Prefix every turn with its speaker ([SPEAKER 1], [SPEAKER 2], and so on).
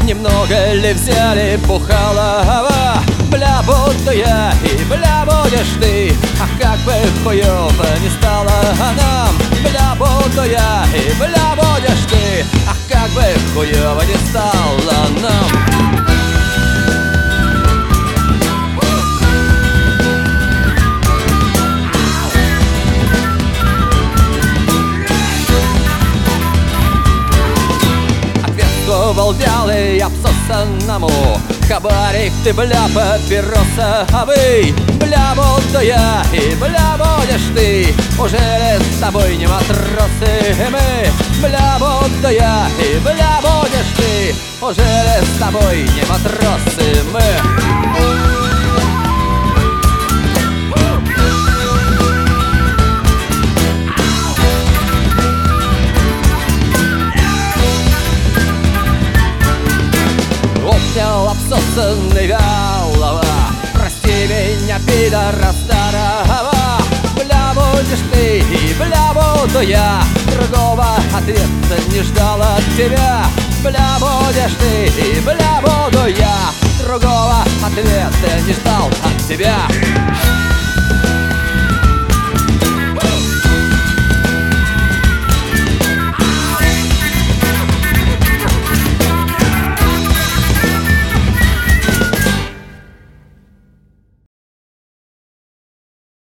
[SPEAKER 1] Немного ли взяли бухалова? Бля, буду я и бля, будешь ты. А как бы хуёво не стало нам, бля, буду я и бля, будешь ты. А как бы хуёво не стало нам. Валдялый обсосанному хабарик ты, бля, папиросовый. Бля, буду я и бля, будешь ты. Уже ли с тобой не матросы мы? Бля, буду я и бля, будешь ты. Уже ли с тобой не матросы мы? Обсосанный вялого, прости меня, пидора старого. Бля, будешь ты и бля, буду я. Другого ответа не ждал от тебя. Бля, будешь ты и бля, буду я. Другого ответа не ждал от тебя.